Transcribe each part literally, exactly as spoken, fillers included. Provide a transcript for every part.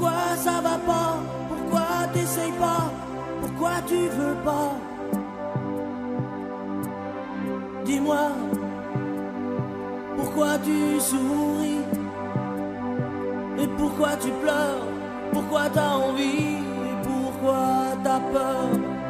Pourquoi ça va pas? Pourquoi t'essayes pas? Pourquoi tu veux pas? Dis-moi, pourquoi tu souris? Et pourquoi tu pleures? Pourquoi t'as envie? Et pourquoi t'as peur?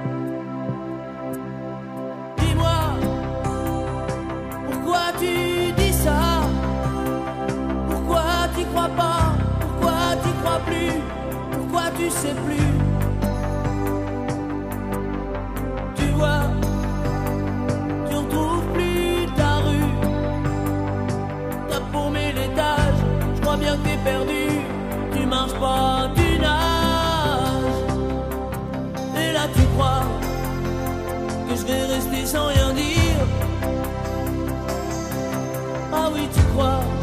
Dis-moi, pourquoi tu dis ça? Pourquoi t'y crois pas? Pourquoi t'y crois plus? Pourquoi tu sais plus? Tu vois, tu retrouves plus ta rue. T'as paumé l'étage, je crois bien que t'es perdu. Tu marches pas, tu nages. Et là tu crois que je vais rester sans rien dire. Ah oui tu crois